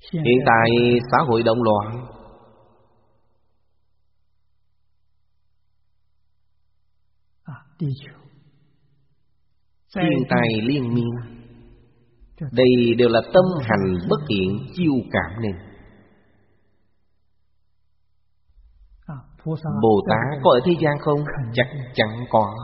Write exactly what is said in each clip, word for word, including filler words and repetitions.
Hiện tại xã hội động loạn, thiên tai liên miên, đây đều là tâm hành bất thiện chiêu cảm nên. Bồ Tát có ở thế gian không? Chắc chắn có.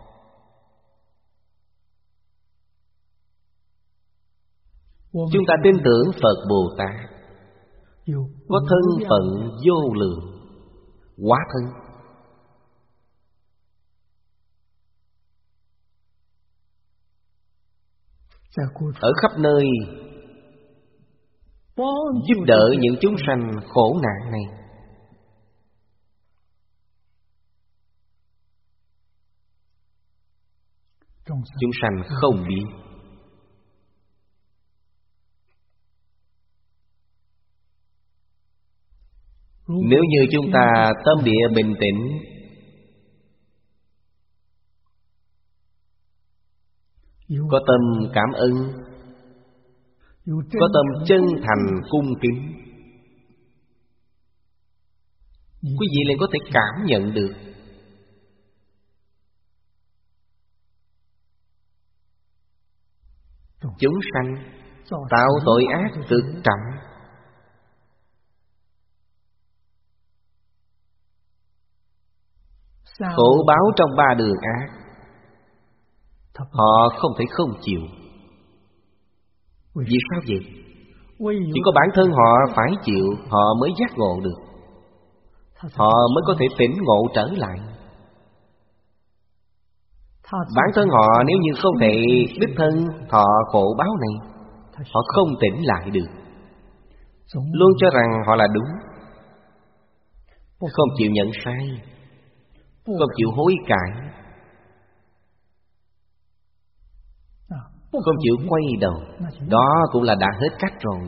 Chúng ta tin tưởng Phật Bồ Tát có thân phận vô lượng, hóa thân. Ở khắp nơi giúp đỡ những chúng sanh khổ nạn này. Chúng sanh không biết. Nếu như chúng ta tâm địa bình tĩnh, có tâm cảm ơn, có tâm chân thành cung kính, quý vị liền có thể cảm nhận được chúng sanh tạo tội ác cực trọng, khổ báo trong ba đường ác, họ không thể không chịu. Vì sao vậy? Chỉ có bản thân họ phải chịu, họ mới giác ngộ được, họ mới có thể tỉnh ngộ trở lại. Bản thân họ nếu như không thể đích thân thọ khổ báo này, họ không tỉnh lại được, luôn cho rằng họ là đúng, không chịu nhận sai, không chịu hối cải, không chịu quay đầu. Đó cũng là đã hết cách rồi.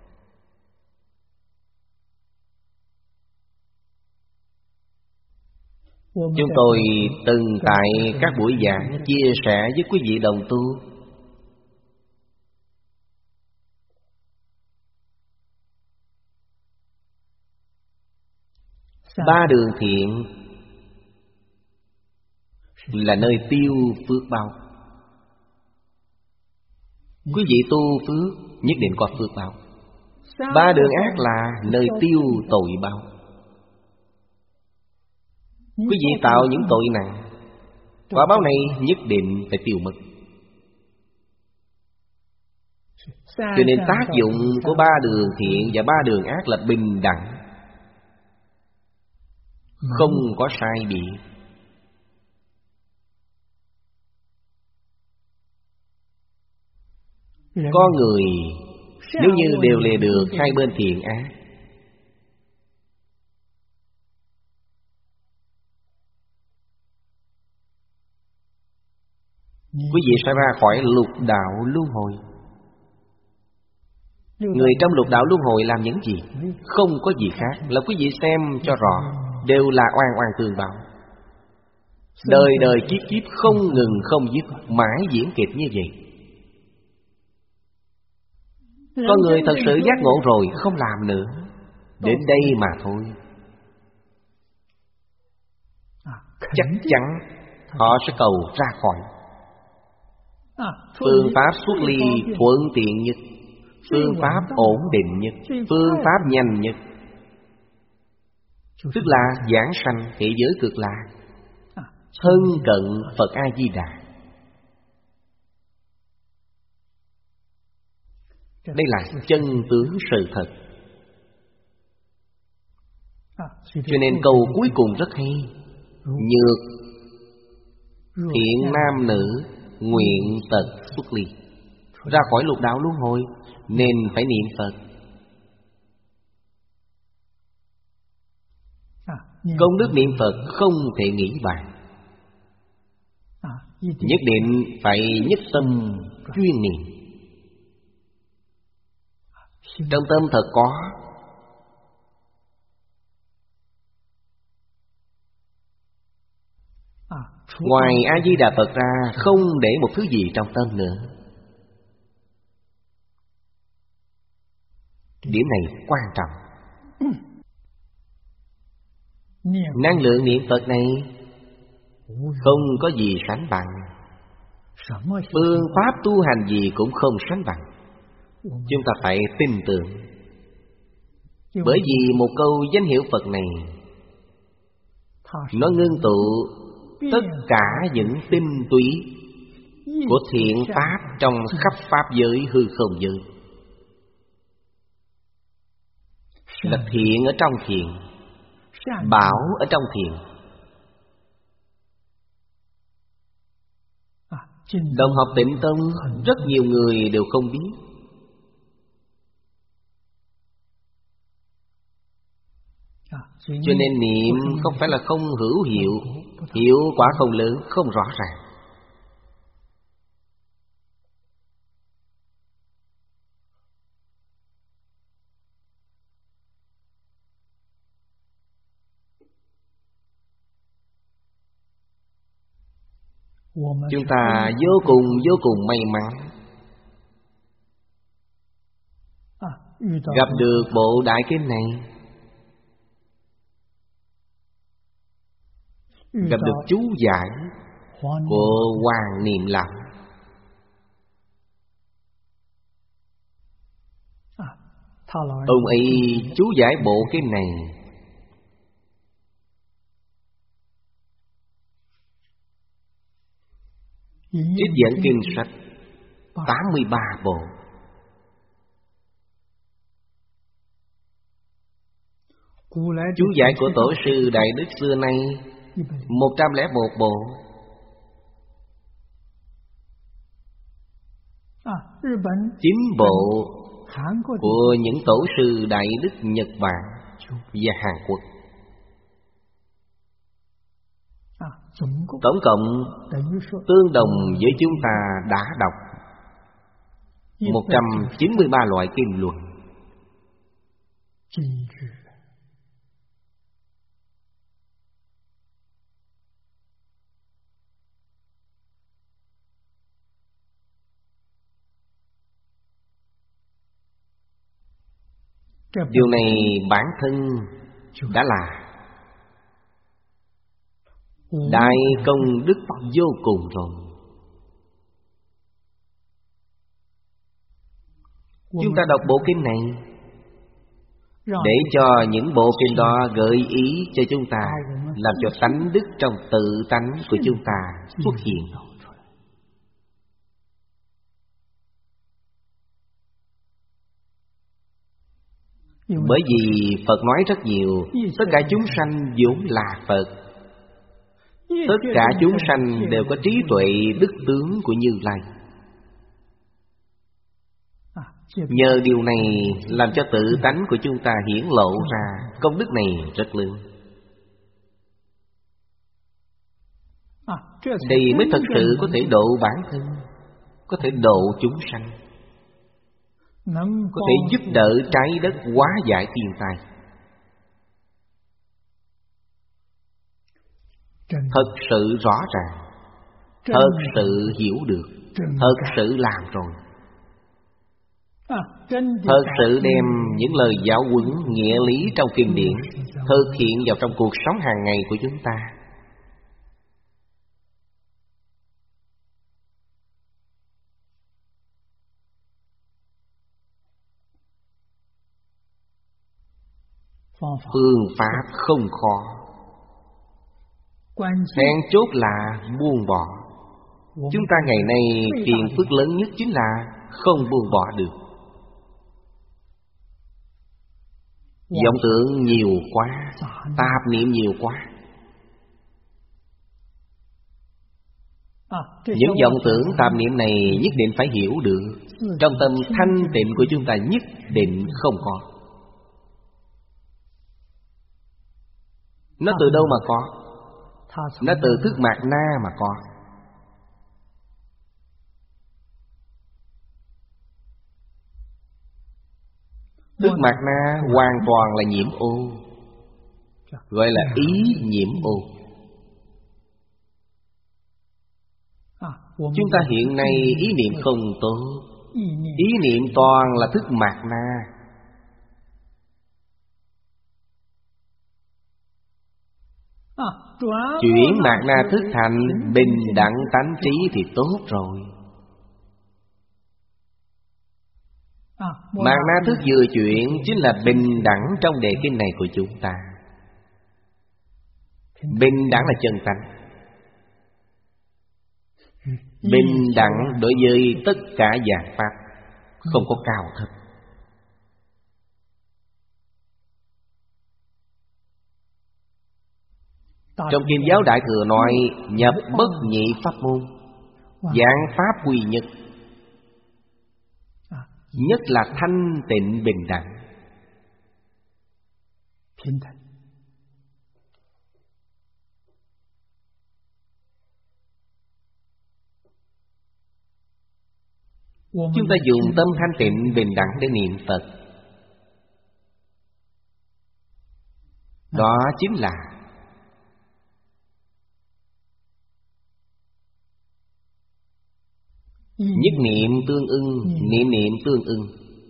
Chúng tôi từng tại các buổi giảng chia sẻ với quý vị đồng tu, ba đường thiện là nơi tiêu phước báo. Quý vị tu phước nhất định có phước báo. Ba đường ác là nơi tiêu tội báo. Quý vị tạo những tội nặng, quả báo này nhất định phải tiêu mất. Cho nên tác dụng của ba đường thiện và ba đường ác là bình đẳng, không có sai biệt. Có người nếu như đều lìa được hai bên thiện ác, quý vị sẽ ra khỏi lục đạo luân hồi. Người trong lục đạo luân hồi làm những gì? Không có gì khác là quý vị xem cho rõ, đều là oan oan tương báo. Đời đời kiếp kiếp không ngừng không dứt, mãi diễn kịch như vậy. Có người thật sự giác ngộ rồi, không làm nữa, đến đây mà thôi. Chắc chắn họ sẽ cầu ra khỏi. Phương pháp xuất ly thuận tiện nhất, phương pháp ổn định nhất, phương pháp nhanh nhất, tức là giảng sanh thế giới cực lạc, thân cận Phật A Di Đà. Đây là chân tướng sự thật. Cho nên câu cuối cùng rất hay: nhược thiện nam nữ nguyện tật xuất ly. Ra khỏi lục đạo luân hồi nên phải niệm Phật. Công đức niệm Phật không thể nghĩ bàn, nhất định phải nhất tâm chuyên niệm. Trong tâm thật có. Ngoài A-di-đà Phật ra không để một thứ gì trong tâm nữa. Điểm này quan trọng. Năng lượng niệm Phật này không có gì sánh bằng. Phương pháp tu hành gì cũng không sánh bằng. Chúng ta phải tin tưởng. Bởi vì một câu danh hiệu Phật này, nó ngưng tụ tất cả những tinh túy của thiện pháp trong khắp pháp giới hư không giới. Là thiện ở trong thiện, bảo ở trong thiện. Đồng học Tịnh Tông rất nhiều người đều không biết. Cho nên niệm không phải là không hữu hiệu, hiệu quả không lớn, không rõ ràng. Chúng ta vô cùng vô cùng may mắn gặp được bộ đại kinh này, gặp được chú giải của Hoàng Niệm Lão. Ông ấy chú giải bộ kinh này trích dẫn kinh sách tám mươi ba bộ. Chú giải của tổ sư Đại Đức xưa nay một trăm lẻ một bộ. Chín bộ của những tổ sư Đại Đức Nhật Bản và Hàn Quốc. Tổng cộng tương đồng với chúng ta đã đọc một trăm chín mươi ba loại kinh luận. Điều này bản thân đã là đại công đức vô cùng rồi. Chúng ta đọc bộ kinh này để cho những bộ kinh đó gợi ý cho chúng ta, làm cho tánh đức trong tự tánh của chúng ta xuất hiện. Bởi vì Phật nói rất nhiều, tất cả chúng sanh vốn là Phật. Tất cả chúng sanh đều có trí tuệ đức tướng của Như Lai. Nhờ điều này làm cho tự tánh của chúng ta hiển lộ ra công đức này rất lớn. Đây mới thật sự có thể độ bản thân, có thể độ chúng sanh, có thể giúp đỡ trái đất hóa giải thiên tai. Thật sự rõ ràng, thật sự hiểu được, thật sự làm rồi. Thật sự đem những lời giáo huấn nghĩa lý trong kinh điển thực hiện vào trong cuộc sống hàng ngày của chúng ta. Phương pháp không khó, then chốt là buông bỏ. Chúng ta ngày nay phiền phức lớn nhất chính là không buông bỏ được. Vọng tưởng nhiều quá, tạp niệm nhiều quá. Những vọng tưởng tạp niệm này nhất định phải hiểu được. Trong tâm thanh tịnh của chúng ta nhất định không có. Nó từ đâu mà có? Nó từ thức mạt na mà có. Thức mạt na hoàn toàn là nhiễm ô, gọi là ý nhiễm ô. Chúng ta hiện nay ý niệm không tốt, ý niệm toàn là thức mạt na. Chuyển mạt na thức thành bình đẳng tánh trí thì tốt rồi. Mạt na thức vừa chuyển chính là bình đẳng trong đề kinh này của chúng ta. Bình đẳng là chân tánh, bình đẳng đối với tất cả dạng pháp, không có cao thấp. Trong Kim Giáo Đại Thừa nói nhập bất nhị pháp môn, dạng pháp quy nhất. Nhất là thanh tịnh bình đẳng. Chúng ta dùng tâm thanh tịnh bình đẳng để niệm Phật. Đó chính là nhất niệm tương ưng, niệm niệm tương ưng.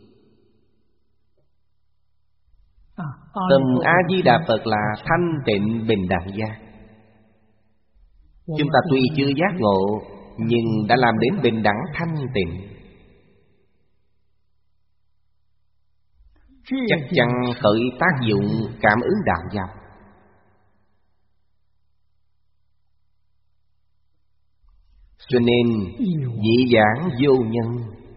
Tâm A-di-đà Phật là thanh tịnh bình đẳng giác. Chúng ta tuy chưa giác ngộ, nhưng đã làm đến bình đẳng thanh tịnh, chắc chắn khởi tác dụng cảm ứng đạo giáo. Cho nên dị giảng vô nhân,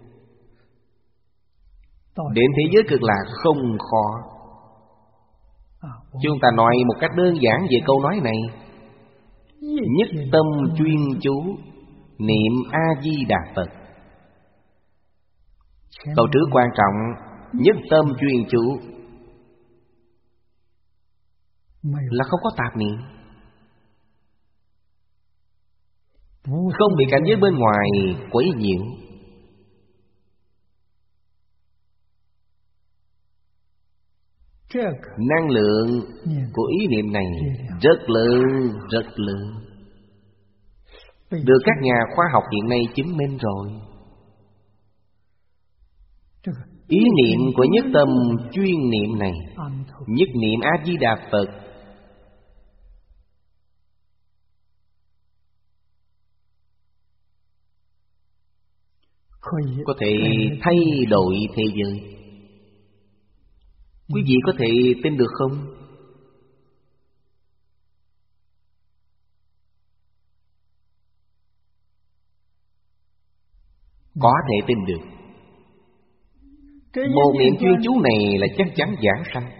đến thế giới cực lạc không khó. Chúng ta nói một cách đơn giản về câu nói này: nhất tâm chuyên chú niệm A-di-đà Phật. Câu trước quan trọng, nhất tâm chuyên chú là không có tạp niệm, không bị cảnh giới bên ngoài quấy nhiễu. Năng lượng của ý niệm này rất lớn, rất lớn, được các nhà khoa học hiện nay chứng minh rồi. Ý niệm của nhất tâm chuyên niệm này, nhất niệm A-di-đà Phật, có thể thay đổi thế giới. Quý vị có thể tin được không? Có thể tin được. Một niệm chuyên chú này là chắc chắn giảng sanh.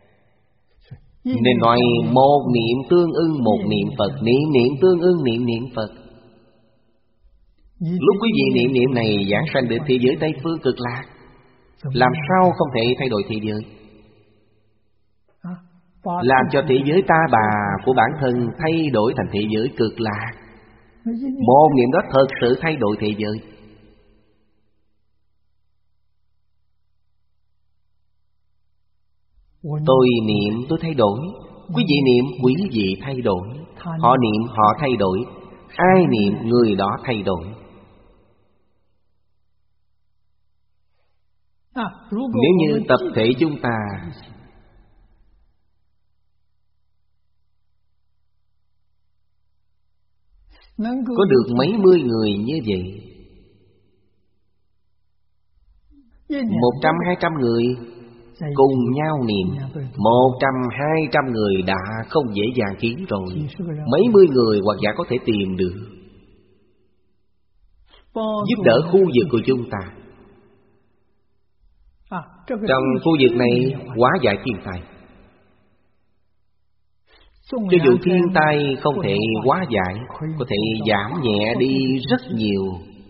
Nên nói một niệm tương ưng một niệm Phật, niệm niệm tương ưng niệm niệm Phật. Lúc quý vị niệm niệm này giảng sanh đến thế giới Tây Phương Cực Lạc, làm sao không thể thay đổi thế giới? Làm cho thế giới ta bà của bản thân thay đổi thành thế giới Cực Lạc. Một niệm đó thật sự thay đổi thế giới. Tôi niệm tôi thay đổi, quý vị niệm quý vị thay đổi, họ niệm họ thay đổi, ai niệm người đó thay đổi. Nếu như tập thể chúng ta có được mấy mươi người như vậy, một trăm hai trăm người cùng nhau niệm, một trăm hai trăm người đã không dễ dàng kiếm rồi. Mấy mươi người hoặc giả có thể tìm được, giúp đỡ khu vực của chúng ta. Trong khu vực này hóa giải thiên tai. Cho dù thiên tai không thể hóa giải, có thể giảm nhẹ đi rất nhiều.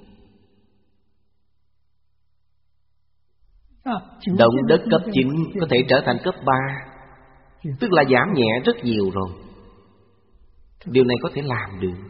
Động đất cấp chín có thể trở thành cấp ba, tức là giảm nhẹ rất nhiều rồi. Điều này có thể làm được.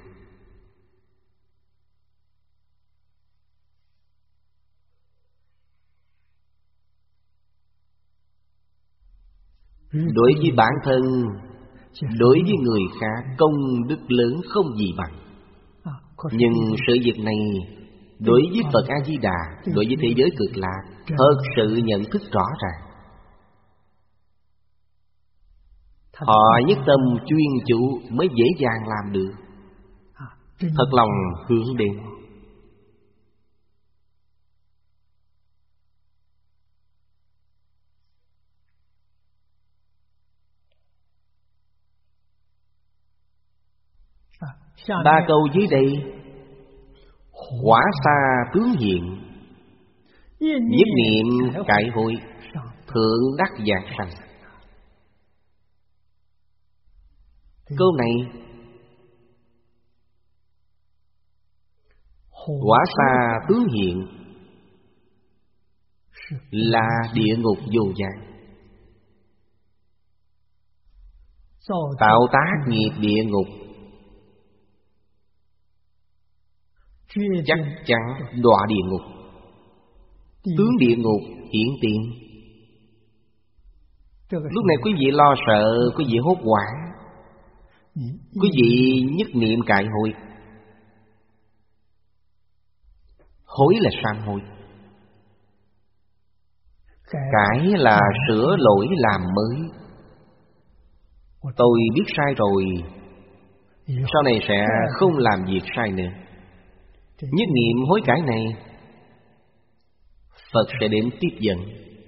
Đối với bản thân, đối với người khác, công đức lớn không gì bằng. Nhưng sự việc này đối với Phật A-di-đà, đối với thế giới Cực Lạc, thật sự nhận thức rõ ràng. Họ nhất tâm chuyên chủ mới dễ dàng làm được. Thật lòng hướng đến. Ba câu dưới đây: Quả xa tướng hiện, nhất niệm cải hội, thượng đắc giảng sanh. Câu này quả xa tướng hiện là địa ngục vô gian. Tạo tác nghiệp địa ngục chắc chắn đọa địa ngục. Tướng địa ngục hiển tiền. Lúc này quý vị lo sợ, quý vị hốt hoảng, quý vị nhất niệm cải hội. Hối là sám hối, cải là sửa lỗi làm mới. Tôi biết sai rồi, sau này sẽ không làm việc sai nữa. Nhất niệm hối cải này, Phật sẽ đến tiếp dẫn.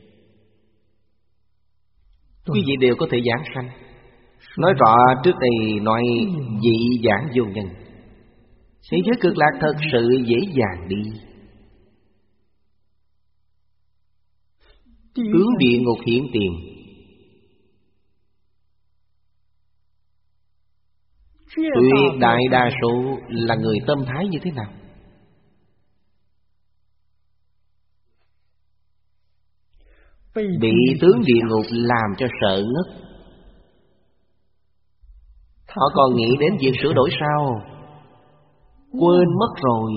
Quý vị đều có thể giảng sanh. Nói rõ trước đây nói dị giảng vô nhân. Thế giới cực lạc thật sự dễ dàng đi. Tướng địa ngục hiển tiền. Tuyệt đại đa số là người tâm thái như thế nào? Bị tướng địa ngục làm cho sợ ngất. Họ còn nghĩ đến việc sửa đổi sao? Quên mất rồi.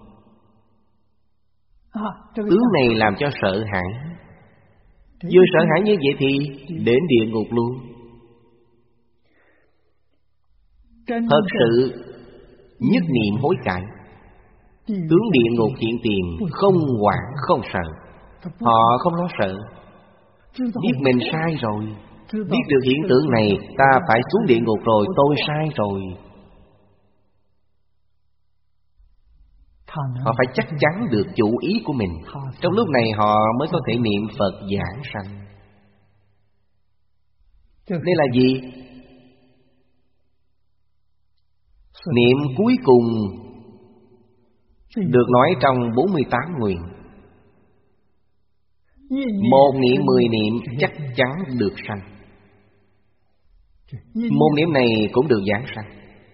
Tướng này làm cho sợ hãi. Vừa sợ hãi như vậy thì đến địa ngục luôn. Thật sự nhất niệm hối cải, tướng địa ngục hiện tiền, không hoảng không sợ. Họ không lo sợ. Biết mình sai rồi, biết được hiện tượng này, ta phải xuống địa ngục rồi, tôi sai rồi. Họ phải chắc chắn được chủ ý của mình. Trong lúc này họ mới có thể niệm Phật giảng sanh. Đây là gì? Niệm cuối cùng được nói trong bốn mươi tám nguyện. Một niệm mười niệm chắc chắn được sanh. Một niệm này cũng được giảng sanh.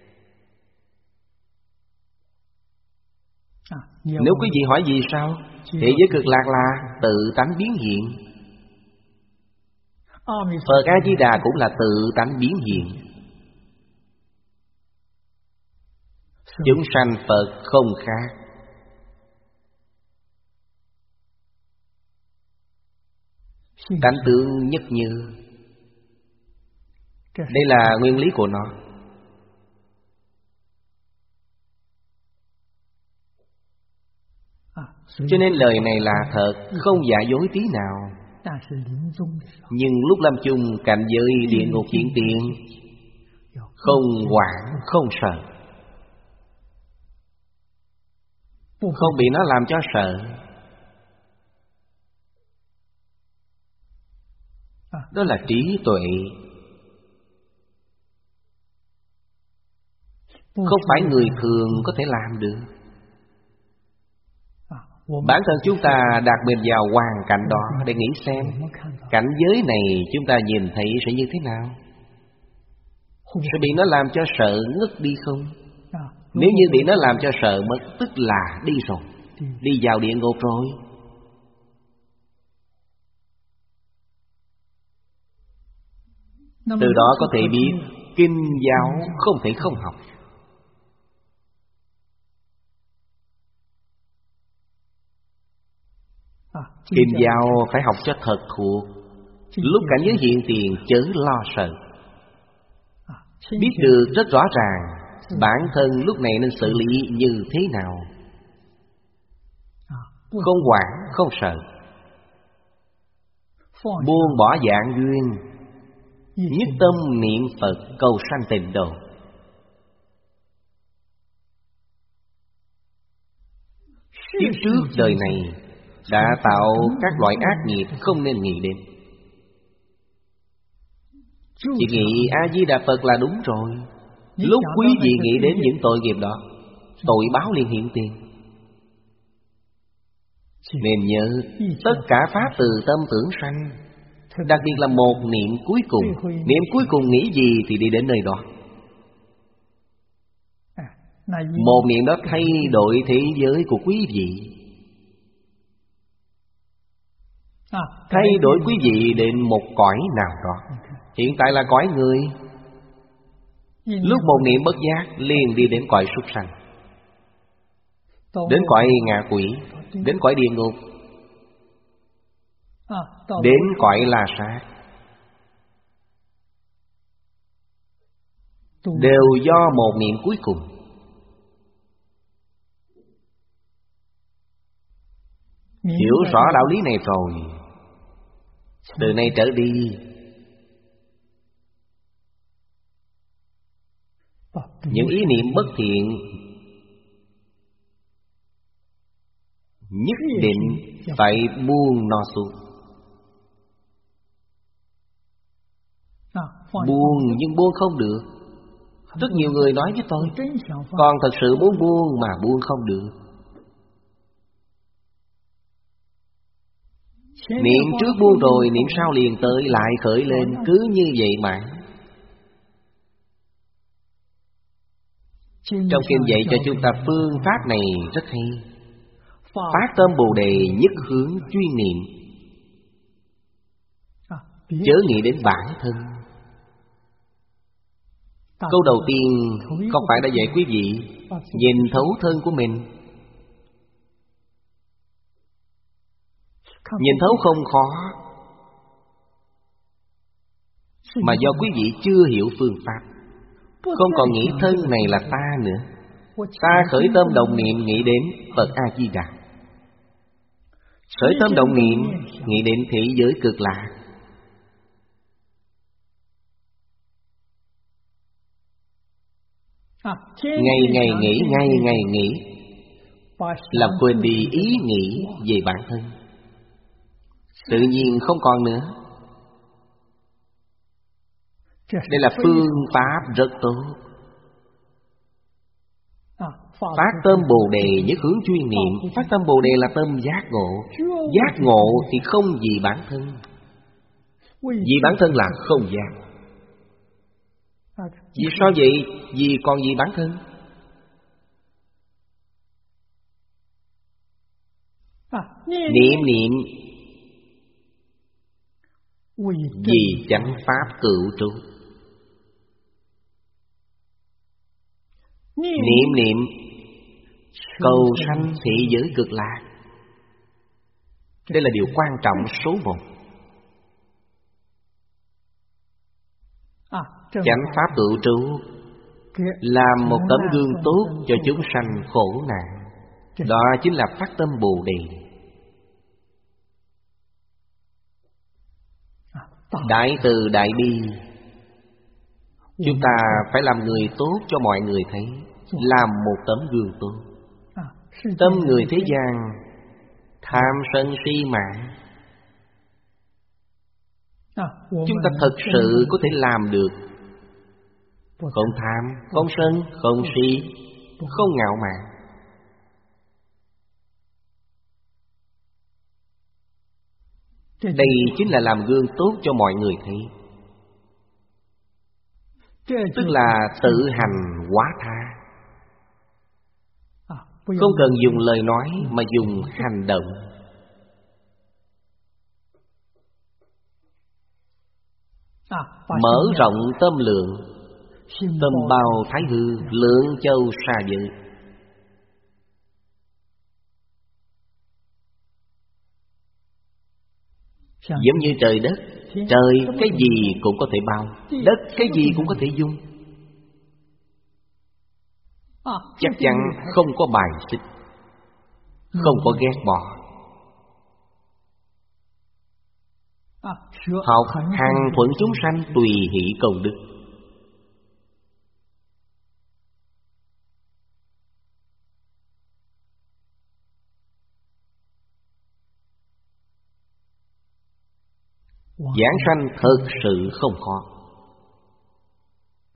Nếu quý vị hỏi vì sao, thế giới cực lạc là tự tánh biến hiện. Phật A-di-đà cũng là tự tánh biến hiện. Chúng sanh Phật không khác. Tánh tướng nhất như. Đây là nguyên lý của nó. Cho nên lời này là thật, không giả dối tí nào. Nhưng lúc lâm chung cảnh giới địa ngục hiện tiền, không hoảng, không sợ, không bị nó làm cho sợ. Đó là trí tuệ. Không phải người thường có thể làm được. Bản thân chúng ta đặt mình vào hoàn cảnh đó để nghĩ xem cảnh giới này chúng ta nhìn thấy sẽ như thế nào. Sẽ bị nó làm cho sợ ngất đi không? Nếu như bị nó làm cho sợ mất, tức là đi rồi, đi vào địa ngục rồi. Từ đó có thể biết kinh giáo không thể không học. Kinh giáo phải học cho thật thuộc. Lúc cảnh giới hiện tiền chớ lo sợ. Biết được rất rõ ràng bản thân lúc này nên xử lý như thế nào. Không hoảng, không sợ. Buông bỏ dạng duyên, nhất tâm niệm Phật cầu sanh tịnh độ. Kiếp trước đời này đã tạo các loại ác nghiệp không nên nghĩ đến. Chỉ nghĩ A-di-đà Phật là đúng rồi. Lúc quý vị nghĩ đến những tội nghiệp đó, tội báo liền hiện tiền. Nên nhớ, tất cả pháp từ tâm tưởng sanh, đặc biệt là một niệm cuối cùng. Niệm cuối cùng nghĩ gì thì đi đến nơi đó. Một niệm đó thay đổi thế giới của quý vị, thay đổi quý vị đến một cõi nào đó. Hiện tại là cõi người, lúc một niệm bất giác liền đi đến cõi súc sanh, đến cõi ngạ quỷ, đến cõi địa ngục, đến cõi La Sát. Đều do một niệm cuối cùng. Hiểu rõ đạo lý này rồi, từ nay trở đi, những ý niệm bất thiện nhất định phải buông nó xuống. Buông nhưng buông không được. Rất nhiều người nói với tôi, con thật sự muốn buông mà buông không được. Niệm trước buông rồi, niệm sau liền tới lại khởi lên, cứ như vậy mà. Trong kinh dạy cho chúng ta phương pháp này rất hay. Phát tâm Bồ Đề nhất hướng chuyên niệm, chớ nghĩ đến bản thân. Câu đầu tiên không phải đã dạy quý vị nhìn thấu thân của mình. Nhìn thấu không khó, mà do quý vị chưa hiểu phương pháp, không còn nghĩ thân này là ta nữa. Ta khởi tâm động niệm nghĩ đến Phật A-di-đà, khởi tâm động niệm nghĩ đến thế giới cực lạc. Ngày ngày nghĩ, ngày ngày nghĩ, làm quên đi ý nghĩ về bản thân, tự nhiên không còn nữa. Đây là phương pháp rất tốt. Phát tâm Bồ Đề nhất hướng chuyên niệm. Phát tâm Bồ Đề là tâm giác ngộ. Giác ngộ thì không vì bản thân. Vì bản thân là không giác. Vì sao vậy? Vì còn vì bản thân. Niệm niệm vì chánh pháp cựu trụ. Niệm niệm cầu sanh thị giới cực lạc. Đây là điều quan trọng số một. Chánh pháp cựu trụ làm một tấm gương tốt cho chúng sanh khổ nạn. Đó chính là phát tâm Bồ Đề. Đại từ đại bi, chúng ta phải làm người tốt cho mọi người thấy, làm một tấm gương tốt. Tâm người thế gian tham sân si mạng, chúng ta thật sự có thể làm được. Không tham, không sân, không si, không ngạo mạn. Đây chính là làm gương tốt cho mọi người thấy. Tức là tự hành hóa tha. Không cần dùng lời nói mà dùng hành động. Mở rộng tâm lượng, tâm bao thái hư, lượng châu xa dự. Giống như trời đất, trời cái gì cũng có thể bao, đất cái gì cũng có thể dung. Chắc chắn không có bài xích, không có ghét bỏ. Học hằng thuận chúng sanh tùy hỷ công đức. Giảng sanh thực sự không khó.